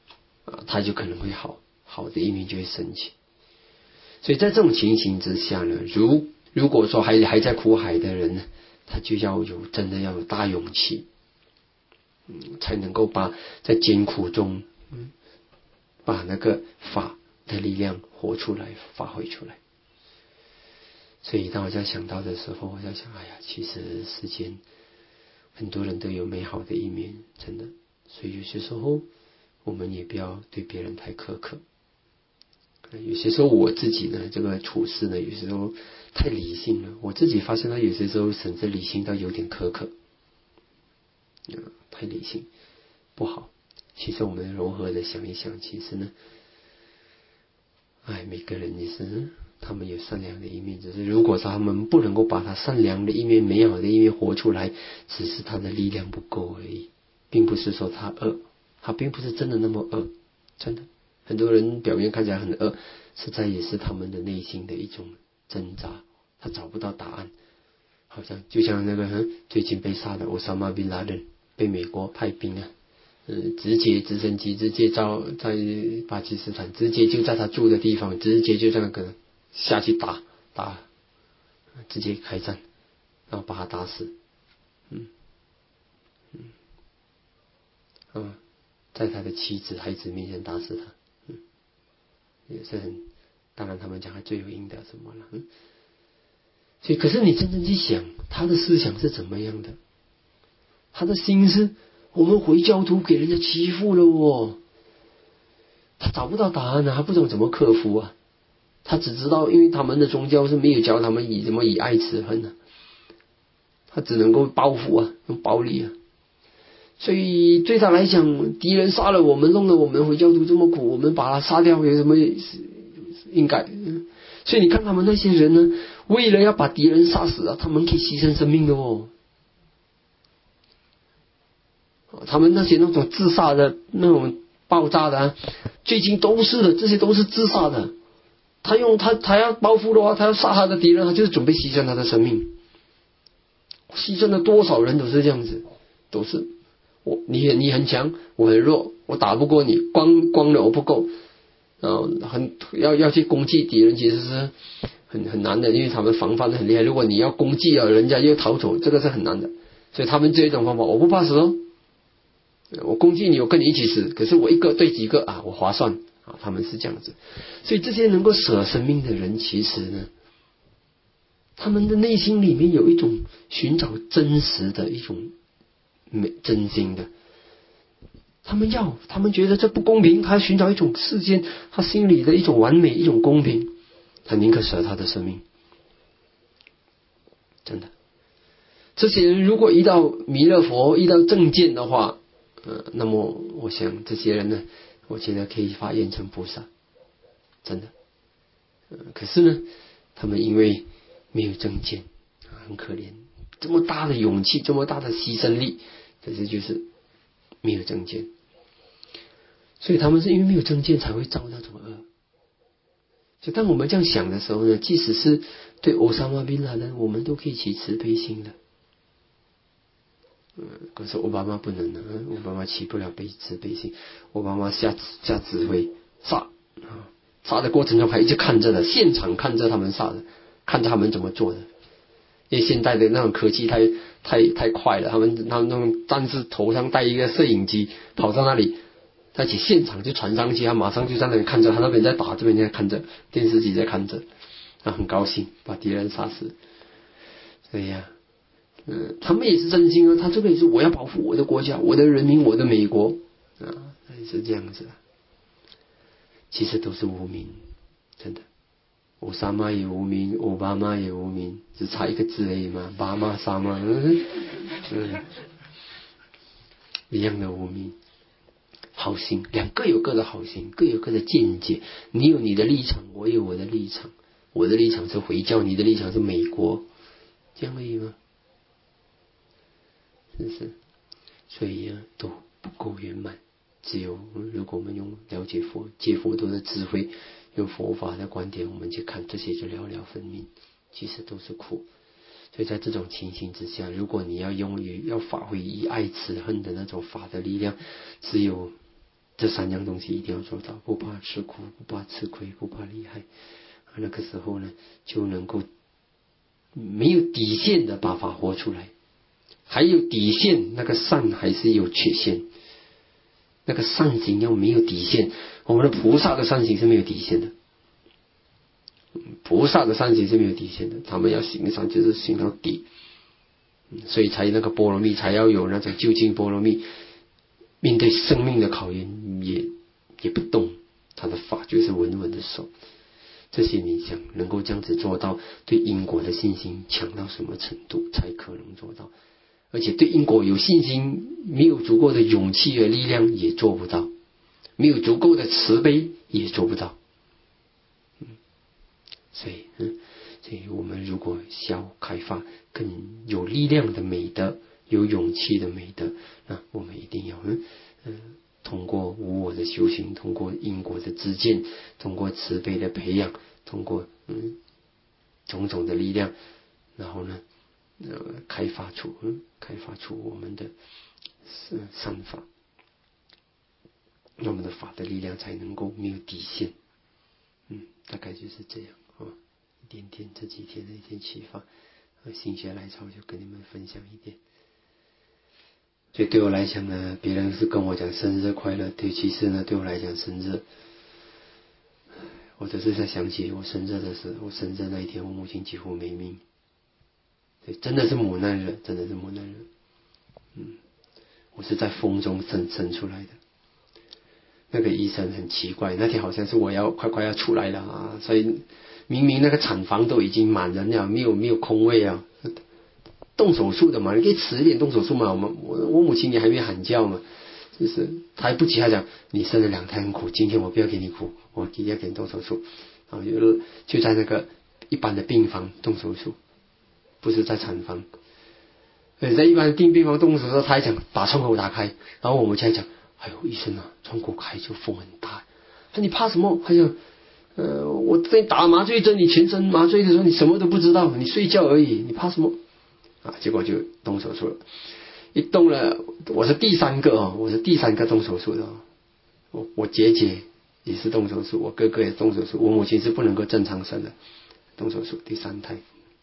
Speaker 1: 啊，他就可能会好，好的一面就会升起。所以在这种情形之下呢，如如果说还还在苦海的人呢，他就要有真的要有大勇气，嗯，才能够把在艰苦中，嗯，把那个法的力量活出来，发挥出来。所以当我在想到的时候，我在想，哎呀，其实世间很多人都有美好的一面，真的。所以有些时候我们也不要对别人太苛刻。有些时候我自己呢，这个处事呢，有些时候太理性了，我自己发现到有些时候甚至理性到有点苛刻，嗯，太理性不好。其实我们柔和的想一想，其实呢，哎，每个人也是他们有善良的一面，只是如果说他们不能够把他善良的一面、美好的一面活出来，只是他的力量不够而已，并不是说他恶，他并不是真的那么恶，真的。很多人表面看起来很恶，实在也是他们的内心的一种挣扎，他找不到答案。好像就像那个、嗯、最近被杀的奥萨马宾拉登，被美国派兵啊，嗯，直接直升机直接到在巴基斯坦，直接就在他住的地方，直接就这样跟下去打打，直接开战，然后把他打死，嗯嗯啊，在他的妻子孩子面前打死他。也是很，当然他们讲还罪有应得什么了，嗯，所以可是你真正去想他的思想是怎么样的，他的心是我们回教徒给人家欺负了哦，他找不到答案啊，他不懂怎么克服啊，他只知道因为他们的宗教是没有教他们以怎么以爱持恨啊，他只能够报复啊，用暴力啊。所以对他来讲，敌人杀了我们，弄得我们回教徒这么苦，我们把他杀掉有什么应该？所以你看他们那些人呢，为了要把敌人杀死啊，他们可以牺牲生命的哦。他们那些那种自杀的那种爆炸的、啊，最近都是的，这些都是自杀的。他用他他要报复的话，他要杀他的敌人，他就是准备牺牲他的生命。牺牲了多少人都是这样子，都是。我你很你很强，我很弱，我打不过你，光光的我不够，然后很要要去攻击敌人，其实是很很难的，因为他们防范的很厉害。如果你要攻击啊，人家又逃走，这个是很难的。所以他们这一种方法，我不怕死哦，我攻击你，我跟你一起死，可是我一个对几个啊，我划算啊，他们是这样子。所以这些能够舍生命的人，其实呢，他们的内心里面有一种寻找真实的一种。没真心的，他们要，他们觉得这不公平，他寻找一种世间他心里的一种完美，一种公平，他宁可舍他的生命。真的，这些人如果遇到弥勒佛，遇到正见的话，呃，那么我想这些人呢，我觉得可以发愿成菩萨，真的。呃，可是呢，他们因为没有正见，很可怜。这么大的勇气，这么大的牺牲力，可是就是没有正见，所以他们是因为没有正见才会造那种恶。所以当我们这样想的时候呢，即使是对奥萨马宾拉登，我们都可以起慈悲心的。嗯，可是奥巴马不能的，奥巴马起不了悲慈悲心，奥巴马下下指挥杀啊，杀的过程中还一直看着的，现场看着他们杀的，看着他们怎么做的。因为现代的那种科技太太太快了，他们他们那种战士头上戴一个摄影机，跑到那里，而且现场就传上去，他马上就在那里看着，他那边在打，这边在看着，电视机在看着，他很高兴把敌人杀死。所以呀、啊，嗯，他们也是真心啊，他这个也是我要保护我的国家、我的人民、我的美国啊，是这样子的。其实都是无名，真的。奥萨马也无名，奥巴马也无名，只差一个字而已嘛，巴马萨马，嗯，嗯，一样的无名。好心，两个有各的好心，各有各的见解。你有你的立场，我有我的立场。我的立场是回教，你的立场是美国，这样而已吗？是不是？所以啊，都不够圆满。只有如果我们用了解佛、借佛陀的智慧，用佛法的观点，我们去看这些，就了了分明，其实都是苦。所以在这种情形之下，如果你要用于要发挥以爱慈恨的那种法的力量，只有这三样东西一定要做到，不怕吃苦，不怕吃亏，不怕厉害。那个时候呢，就能够没有底线的把法活出来。还有底线，那个善还是有缺陷，那个善行要没有底线。我们的菩萨的善行是没有底线的，菩萨的善行是没有底线的，他们要行善就是行到底，所以才那个波罗蜜才要有那种究竟波罗蜜，面对生命的考验也也不动，他的法就是稳稳的守。这些你想能够这样子做到，对因果的信心强到什么程度才可能做到？而且对因果有信心，没有足够的勇气和力量也做不到，没有足够的慈悲也做不到。嗯，所以，嗯，所以我们如果想开发更有力量的美德，有勇气的美德，那我们一定要，嗯嗯。通过无我的修行，通过因果的知见，通过慈悲的培养，通过嗯种种的力量，然后呢，呃，开发出嗯开发出我们的善法，我们的法的力量才能够没有底线。嗯，大概就是这样啊、哦，一点点这几天的一点启发，呃，心血来潮就跟你们分享一点。所以对我来讲呢，别人是跟我讲生日快乐，对，其实呢，对我来讲生日，我只是在想起我生日的时候，我生日那一天，我母亲几乎没命，对，真的是磨难日，真的是磨难日。嗯，我是在风中生生出来的。那个医生很奇怪，那天好像是我要快快要出来了啊，所以明明那个产房都已经满人了，没有没有空位啊。动手术的嘛，你可以迟一点动手术嘛。我们我我母亲也还没喊叫嘛，就是他还不急，他讲你生了两胎很苦，今天我不要给你苦，我今天要给你动手术。然后就就在那个一般的病房动手术，不是在产房。所以在一般的病病房动手术，他还讲把窗口打开，然后我母亲还讲，哎呦医生啊，窗口开就风很大。他说你怕什么？他讲呃我在打麻醉针，你全身麻醉的时候你什么都不知道，你睡觉而已，你怕什么？啊，结果就动手术了，一动了，我是第三个哦，我是第三个动手术的哦。我我姐姐也是动手术，我哥哥也动手术，我母亲是不能够正常生的，动手术第三胎。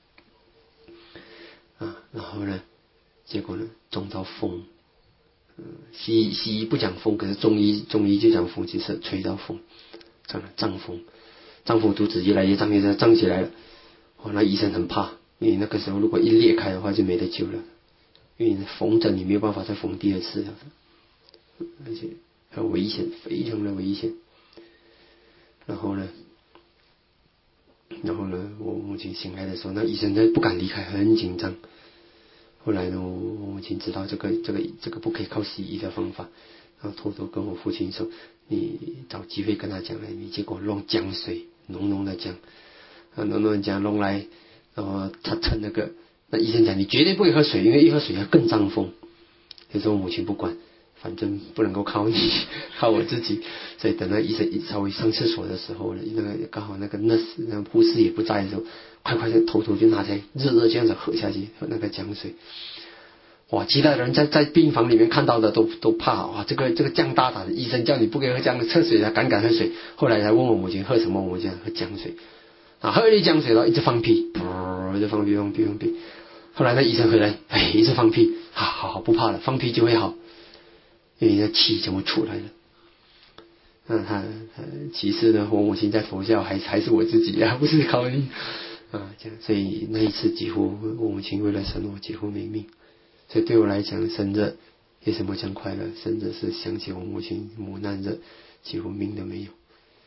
Speaker 1: 啊，然后呢，结果呢，中到风，嗯，西医西医不讲风，可是中医中医就讲风，其实吹到风，这样胀风，丈夫肚子越来越胀，越来越胀起来了。哦，那医生很怕。因为那个时候如果一裂开的话就没得救了，因为缝针你没有办法再缝第二次了，而且很危险，非常的危险。然后呢，然后呢，我母亲醒来的时候，那医生在不敢离开，很紧张。后来呢，我我母亲知道这个这个这个不可以靠西医的方法，然后偷偷跟我父亲说，你找机会跟他讲来，你结果弄姜水，浓浓的姜，啊，浓浓的姜弄来。然后他趁那个，那医生讲你绝对不可以喝水，因为一喝水要更胀风。可是我母亲不管，反正不能够靠你，靠我自己。所以等到医生稍微上厕所的时候呢，那个刚好那个 nurse 那个护士也不在的时候，快快的偷偷就拿起来热热这样子喝下去，喝那个姜水。哇，其他人在在病房里面看到的都都怕，哇，这个这个姜大胆的医生叫你不可以喝姜测水，他敢敢喝水。后来才问我母亲喝什么，我母亲喝姜水。啊，喝了一姜水然后一直放屁，噗，一直放屁放屁放屁。后来那医生回来，哎，一直放屁，好好好，不怕了，放屁就会好，因为那气全部出来了。那他其实呢，我母亲在佛教还还是我自己啊，不是靠你啊，这样。所以那一次几乎我母亲为了生我几乎没命。所以对我来讲，生日为什么讲快乐？生日是想起我母亲磨难日，几乎命都没有。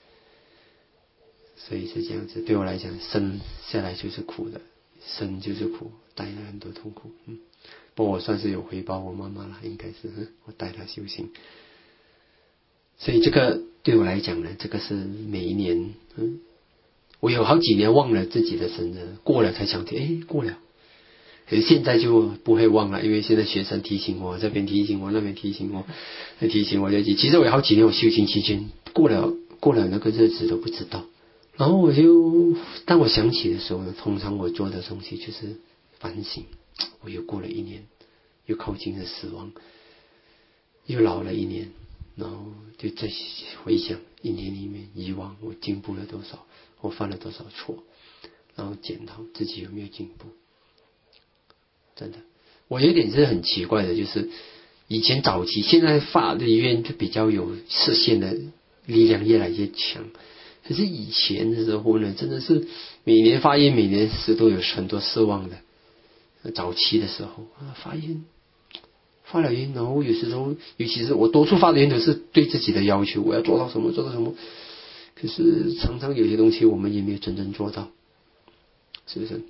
Speaker 1: 所以是这样子，对我来讲，生下来就是苦的，生就是苦，带来很多痛苦。嗯，不过我算是有回报我妈妈了，应该是，嗯，我带她修行。所以这个对我来讲呢，这个是每一年，嗯，我有好几年忘了自己的生日，过了才想起，哎，过了。可是现在就不会忘了，因为现在学生提醒我，这边提醒我，那边提醒我，提醒我就记。其实我有好几年我修行期间过了过了那个日子都不知道。然后我就当我想起的时候呢，通常我做的东西就是反省，我又过了一年，又靠近了死亡，又老了一年， 然后就再回想一年里面以往我进步了多少，我犯了多少错，然后检讨自己有没有进步。真的，我有点是很奇怪的，就是以前早期，现在法律院就比较有视线的力量越来越强。可是以前的时候呢，真的是每年发愿，每年是都有很多失望的。早期的时候啊，发愿发了愿，然后有时候，尤其是我多数发的愿都是对自己的要求，我要做到什么做到什么。可是常常有些东西我们也没有真正做到，是不是？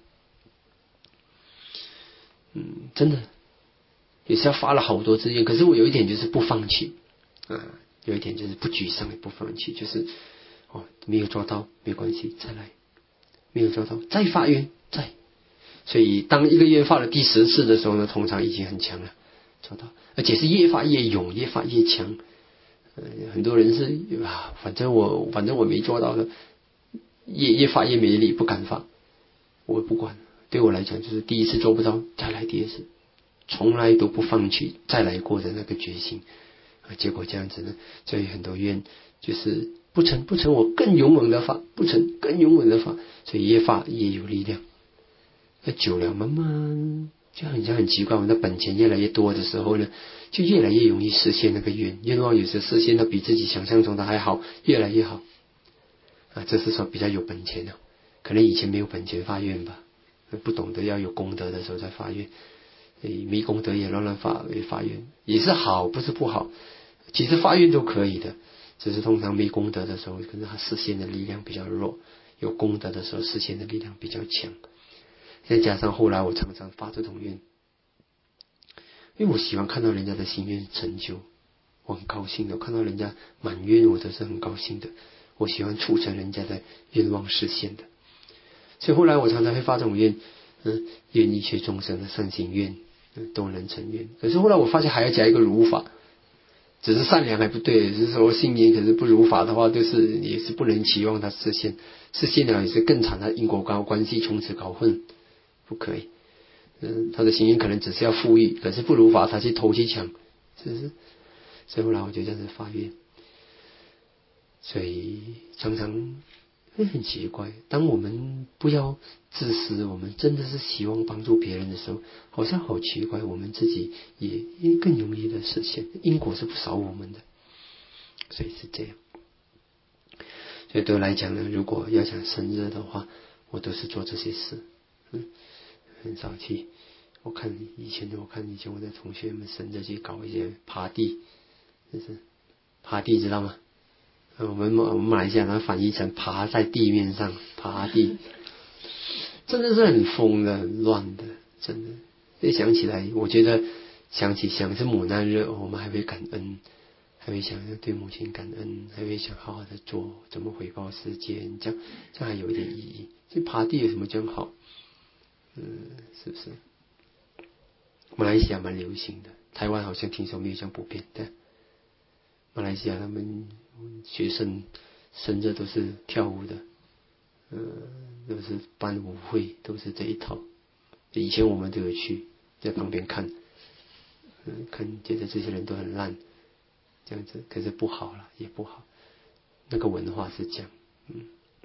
Speaker 1: 嗯，真的也是要发了好多次愿，可是我有一点就是不放弃啊，有一点就是不沮丧也不放弃，就是哦没有做到没关系，再来，没有做到再发愿再。所以当一个愿发了第十次的时候呢，通常已经很强了，做到，而且是越发越勇，越发越强。呃，很多人是啊，反正我反正我没做到的，越越发越没力，不敢发。我不管，对我来讲就是第一次做不到，再来第二次，从来都不放弃再来过的那个决心。啊，结果这样子呢，所以很多愿就是不成不成，我更勇猛的发，不成更勇猛的发，所以越发越有力量。那久了，慢慢就很像很奇怪，我们的本钱越来越多的时候呢，就越来越容易实现那个愿愿望，有时实现的比自己想象中的还好，越来越好。啊，这是说比较有本钱的，可能以前没有本钱发愿吧，不懂得要有功德的时候再发愿，没功德也乱乱发发愿也是好，不是不好。其实发愿都可以的，只是通常没功德的时候，可能他实现的力量比较弱；有功德的时候，实现的力量比较强。再加上后来我常常发这种愿，因为我喜欢看到人家的心愿成就，我很高兴的。看到人家满愿，我都是很高兴的。我喜欢促成人家的愿望实现的，所以后来我常常会发这种愿，嗯，愿一切众生的善行愿，嗯，都能成愿。可是后来我发现还要加一个如法，只是善良还不对，只是说信念，可是不如法的话，就是也是不能期望它实现，实现了也是更惨的因果关关系从此搞混。不可以，嗯，他的心愿可能只是要富裕，可是不如法，他去偷去抢，是不是？所以后来我就这样子发愿，所以常常会很奇怪，当我们不要自私，我们真的是希望帮助别人的时候，好像好奇怪，我们自己也更容易的实现，因果是不少我们的，所以是这样。所以对我来讲呢，如果要讲生日的话，我都是做这些事，嗯。很少去，我看以前的，我看以前我的同学们生着去搞一些爬地，就是爬地，知道吗？我们我们马来西亚它翻译成爬在地面上爬地，真的是很疯的，很乱的，真的。一想起来，我觉得想起想是母难日，我们还会感恩，还会想要对母亲感恩，还会想好好的做，怎么回报世界，这样这样还有一点意义。这爬地有什么这样好？嗯，是不是？马来西亚蛮流行的，台湾好像听说没有这样普遍的。马来西亚他们学生生日都是跳舞的，嗯、呃，都是办舞会，都是这一套。以前我们都有去在旁边看，嗯，看觉得这些人都很烂，这样子，可是不好了，也不好。那个文化是这样，嗯。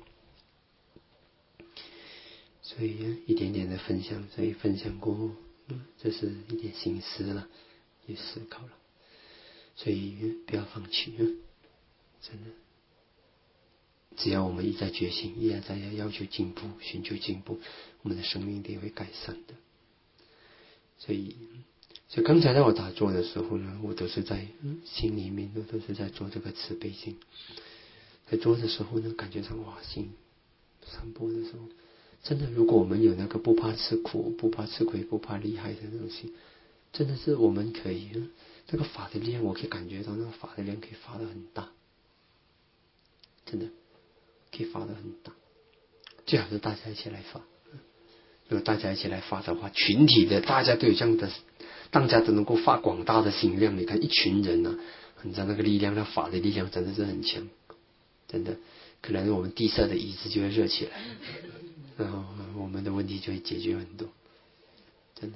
Speaker 1: 所以一点点的分享，所以分享过后，嗯，这是一点心思了，也思考了，所以不要放弃，嗯，真的，只要我们一再觉醒，一再要求进步，寻求进步，我们的生命一定会改善的。所以，所以刚才在我打坐的时候呢，我都是在、嗯、心里面，都是在做这个慈悲心。在做的时候呢，感觉上哇，心散播的时候。真的，如果我们有那个不怕吃苦、不怕吃亏、不怕厉害的东西，真的是我们可以，那个法的力量，我可以感觉到那个法的力量可以发得很大，真的可以发得很大。最好是大家一起来发，如果大家一起来发的话，群体的大家都有这样的，大家都能够发广大的心量。你看一群人啊，你知道那个力量，那法的力量真的是很强，真的，可能我们地色的椅子就会热起来。然后我们的问题就会解决很多，真的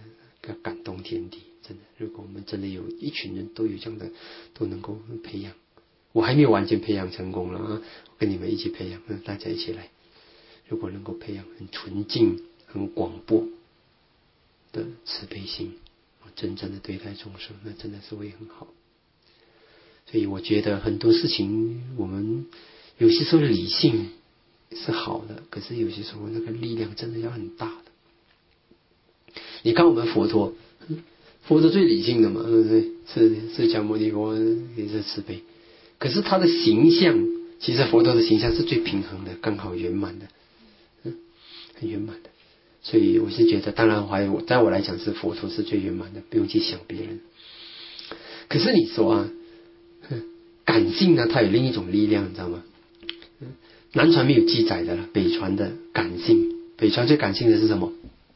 Speaker 1: 要感动天地。真的，如果我们真的有一群人都有这样的，都能够培养，我还没有完全培养成功了啊，我跟你们一起培养，大家一起来。如果能够培养很纯净、很广博的慈悲心，真正的对待众生，那真的是会很好。所以我觉得很多事情，我们有些时候理性是好的，可是有些时候那个力量真的要很大的。你看我们佛陀，佛陀最理性的嘛，对不对？是释迦牟尼佛也是慈悲，可是他的形象，其实佛陀的形象是最平衡的，刚好圆满的，嗯，很圆满的。所以我是觉得，当然还我在我来讲是佛陀是最圆满的，不用去想别人。可是你说啊，感性呢，它有另一种力量，你知道吗？南传没有记载的了，北传的感性，北传最感性的是什么？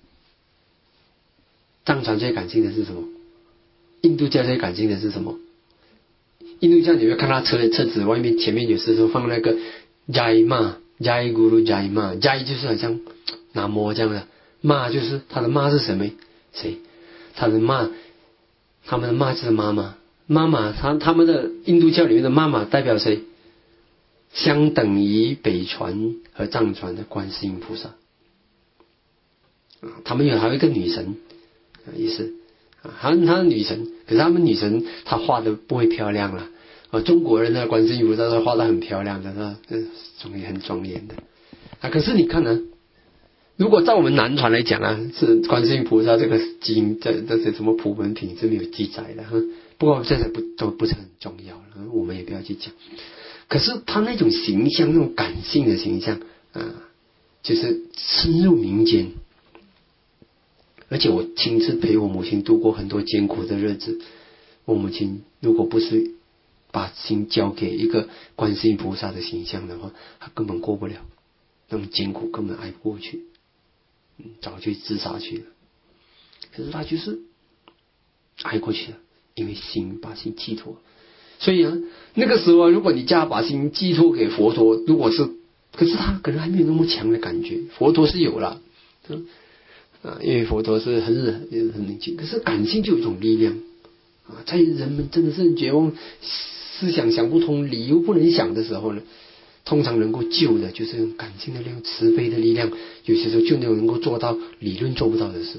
Speaker 1: 藏传最感性的是什么？印度教最感性的是什么？印度教你会看他车车子外面前面有时候放那个 Jai Ma Jai Guru Jai Ma Jai 就是好像南无这样的，Ma 就是他的妈是什么？谁？他的妈，他们的妈是妈妈，妈妈他他们的印度教里面的妈妈代表谁？相等于北传和藏传的观世音菩萨。他们有还有一个女神也是啊，他他的女神，可是他们女神她画的不会漂亮了啊。中国人的观世音菩萨是画的很漂亮的，是庄严很庄严的啊。可是你看呢、啊，如果在我们南传来讲啊，是观世音菩萨这个经这这些什么普门品是没有记载的哈。不过这些不都不是很重要了，我们也不要去讲。可是他那种形象，那种感性的形象啊，就是深入民间。而且我亲自陪我母亲度过很多艰苦的日子。我母亲如果不是把心交给一个观世音菩萨的形象的话，她根本过不了那种艰苦，根本挨不过去，嗯，早就自杀去了。可是她就是挨过去了，因为心把心寄托。所以啊，那个时候如果你叫她把心寄托给佛陀，如果是，可是她可能还没有那么强的感觉，佛陀是有了。嗯啊，因为佛陀是很冷很冷静，可是感性就有一种力量啊，在人们真的是绝望、思想想不通、理由不能想的时候呢，通常能够救的就是用感性的力量、慈悲的力量，有些时候就能够做到理论做不到的事。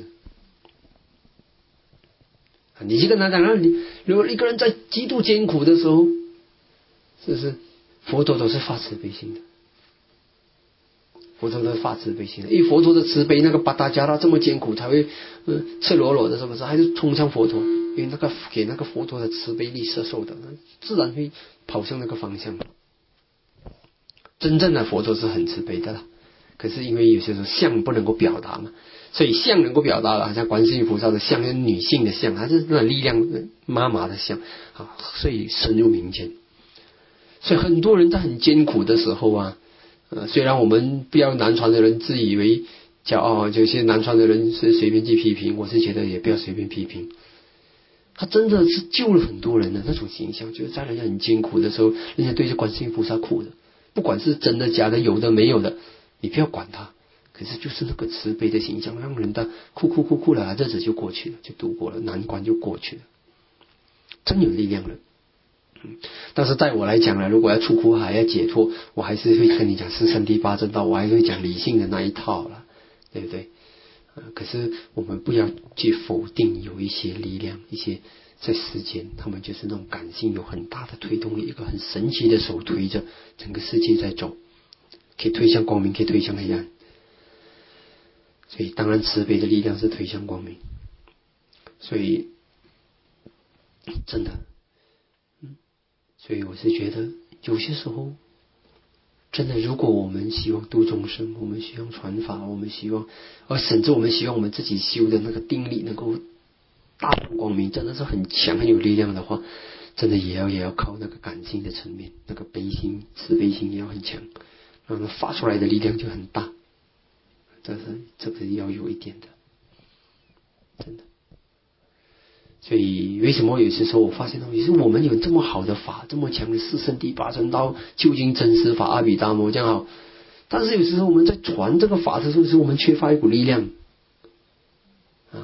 Speaker 1: 啊，你去跟他讲，那你如果一个人在极度艰苦的时候，是不是佛陀都是发慈悲心的？佛陀的发慈悲心，因为佛陀的慈悲，那个巴达加拉这么艰苦才会呃赤裸裸的，是不是？还是冲向佛陀，因为那个给那个佛陀的慈悲力摄受的，自然会跑向那个方向。真正的佛陀是很慈悲的啦，可是因为有些时候相不能够表达嘛，所以相能够表达了，像观世音菩萨的相，是女性的相，它是那力量妈妈的相啊，所以深入民间。所以很多人在很艰苦的时候啊。呃，虽然我们不要南传的人自以为骄傲，有些南传的人是随便去批评，我是觉得也不要随便批评。他真的是救了很多人的那种形象，就是在人家很艰苦的时候，人家对着观世音菩萨哭的，不管是真的假的，有的没有的，你不要管他。可是就是那个慈悲的形象，让人的哭哭哭哭了，日子就过去了，就度过了，难关就过去了，真有力量了。但是在我来讲呢，如果要出苦海要解脱，我还是会跟你讲四圣谛八正道，我还是会讲理性的那一套了，对不对？呃、可是我们不要去否定有一些力量，一些在世间他们就是那种感性有很大的推动力，一个很神奇的手推着整个世界在走，可以推向光明，可以推向黑暗。所以当然慈悲的力量是推向光明。所以真的所以我是觉得有些时候真的，如果我们希望度众生，我们希望传法，我们希望，而甚至我们希望我们自己修的那个定力能够大放光明，真的是很强很有力量的话，真的也要也要靠那个感性的层面，那个悲心慈悲心也要很强，然后发出来的力量就很大，这是这个要有一点的，真的。所以为什么有些时候我发现到，也是我们有这么好的法，这么强的四圣谛八正道，究竟真实法阿毗达摩这样好，但是有时候我们在传这个法的时候，是我们缺乏一股力量啊。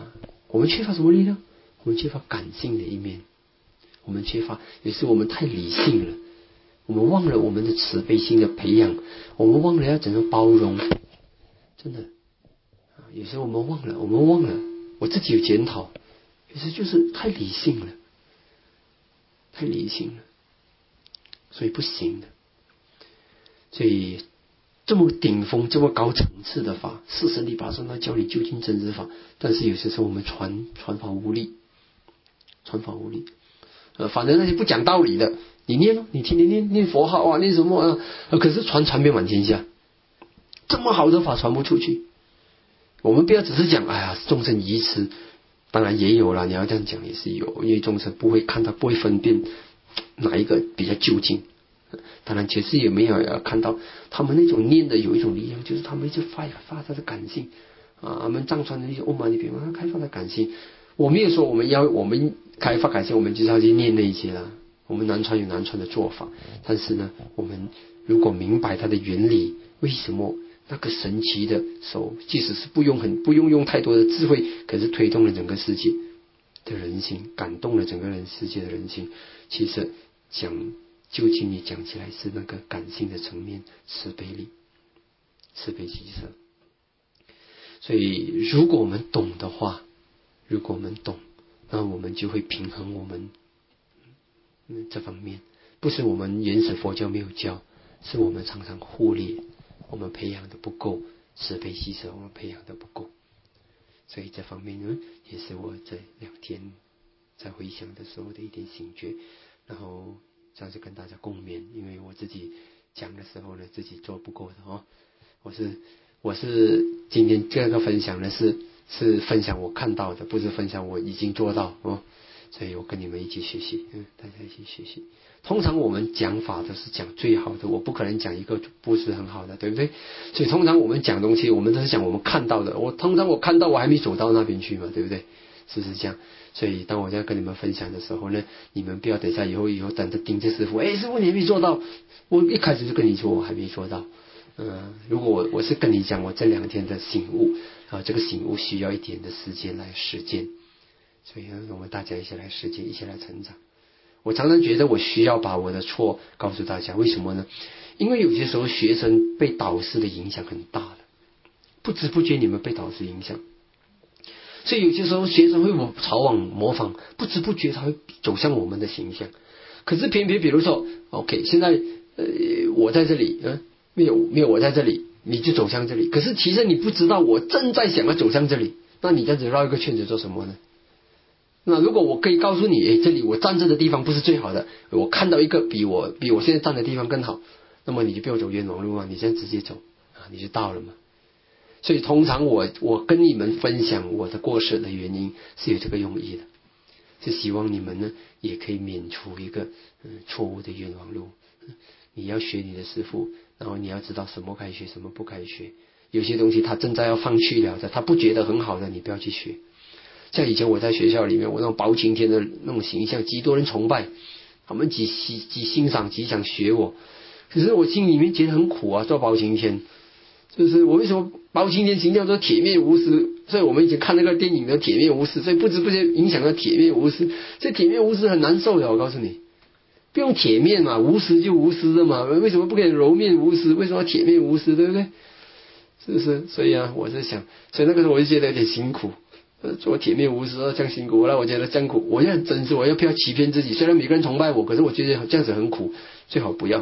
Speaker 1: 我们缺乏什么力量？我们缺乏感性的一面，我们缺乏，也是我们太理性了，我们忘了我们的慈悲心的培养，我们忘了要怎样包容，真的，有时候我们忘了，我们忘了，我自己有检讨，有时就是太理性了，太理性了，所以不行的。所以这么顶峰、这么高层次的法，四神力八圣道教你究竟真知法，但是有些时候我们传传法无力，传法无力。呃，反正那些不讲道理的，你念咯，你天天念念佛号啊，念什么啊？呃、可是传传遍满天下，这么好的法传不出去。我们不要只是讲，哎呀，众生愚痴，当然也有啦，你要这样讲也是有，因为众生不会看到，不会分辨哪一个比较究竟。当然，其实也没有要看到他们那种念的有一种力量，就是他们一直发发他的感性啊，他们藏传的那些欧玛尼比他开发的感性。我没有说我们要我们开发感性，我们就是要去念那些啦。我们南传有南传的做法，但是呢，我们如果明白它的原理，为什么那个神奇的手，即使是不用很不用用太多的智慧，可是推动了整个世界的人心，感动了整个人世界的人心。其实讲究竟你讲起来是那个感性的层面，慈悲力，慈悲喜舍。所以如果我们懂的话，如果我们懂，那我们就会平衡我们嗯这方面。不是我们原始佛教没有教，是我们常常忽略，我们培养的不够，慈悲喜舍我们培养的不够。所以这方面呢，也是我这两天在回想的时候的一点醒觉，然后这样就跟大家共勉。因为我自己讲的时候呢，自己做不够的哦。我是我是今天这个分享的是是分享我看到的，不是分享我已经做到哦。所以我跟你们一起学习，嗯，大家一起学习。通常我们讲法都是讲最好的，我不可能讲一个不是很好的，对不对？所以通常我们讲东西，我们都是讲我们看到的。我通常我看到，我还没走到那边去嘛，对不对？是不是这样？所以当我在跟你们分享的时候呢，你们不要等下以后以后等着盯着师父，哎，师父你还没做到，我一开始就跟你说我还没做到。嗯，如果我我是跟你讲我这两天的醒悟啊，这个醒悟需要一点的时间来实践。所以呢，我们大家一起来实践，一起来成长。我常常觉得我需要把我的错告诉大家，为什么呢？因为有些时候学生被导师的影响很大的，不知不觉你们被导师影响，所以有些时候学生会朝往模仿，不知不觉他会走向我们的形象。可是偏偏比如说 ，OK， 现在呃我在这里，嗯、呃，没有没有我在这里，你就走向这里。可是其实你不知道我正在想要走向这里，那你这样子绕一个圈子做什么呢？那如果我可以告诉你，诶，这里我站着的地方不是最好的，我看到一个比我比我现在站的地方更好，那么你就不要走冤枉路嘛，你现在直接走啊，你就到了嘛。所以通常我我跟你们分享我的过失的原因是有这个用意的，是希望你们呢也可以免除一个嗯错误的冤枉路。你要学你的师父，然后你要知道什么该学，什么不该学。有些东西他正在要放弃了的，他不觉得很好的，你不要去学。像以前我在学校里面，我那种包青天的那种形象，极多人崇拜，他们极极极欣赏，极想学我。可是我心里面觉得很苦啊，做包青天，就是我为什么包青天形象说铁面无私？所以我们以前看那个电影的铁面无私，所以不知不觉影响到铁面无私。这铁面无私很难受的，我告诉你，不用铁面嘛，无私就无私的嘛，为什么不可以柔面无私？为什么要铁面无私？对不对？是不是？所以啊，我是想，所以那个时候我就觉得有点辛苦。做铁面无私这样辛苦，那我觉得真苦。我也很真实，我又不要欺骗自己。虽然每个人崇拜我，可是我觉得这样子很苦，最好不要。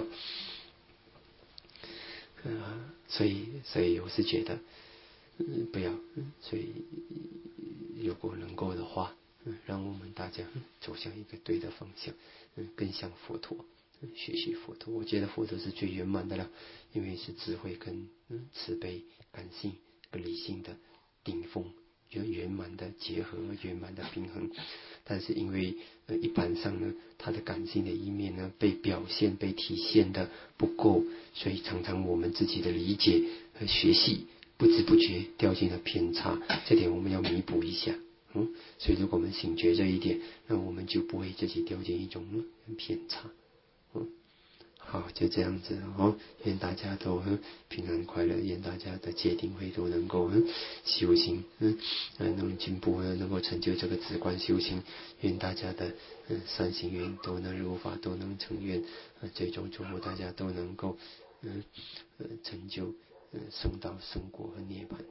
Speaker 1: 呃、所以，所以我是觉得，嗯，不要。嗯、所以，如果能够的话，嗯，让我们大家、嗯、走向一个对的方向，嗯，更像佛陀，嗯，学习佛陀。我觉得佛陀是最圆满的了，因为是智慧跟嗯慈悲、感性跟理性的顶峰。圆圆满的结合，圆满的平衡，但是因为呃一般上呢，他的感性的一面呢被表现、被体现的不够，所以常常我们自己的理解和学习不知不觉掉进了偏差，这点我们要弥补一下。嗯，所以如果我们醒觉这一点，那我们就不会自己掉进一种、嗯、偏差。嗯。 好，就这样子哦。愿大家都嗯平安快乐，愿大家的戒定慧都能够嗯修行，嗯，能进步，能够成就这个止观修行。愿大家的嗯善行愿都能如法，都能成愿。呃，最终祝福大家都能够嗯呃成就嗯圣道、圣果和涅槃。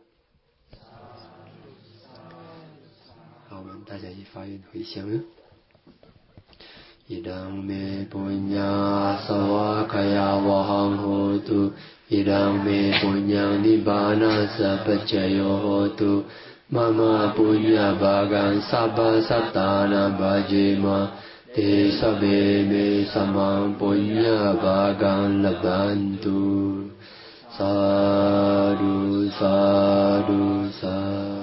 Speaker 1: 好，我们大家一发愿回向啊。Idang me punya sawakaya wahang hotu. Idang me punya nibbana sapacayo hotu. Mama punya bagang sabba satana bhajima. Te sabe me samang punya bagang labantu. Sadhu, sadhu, sadhu.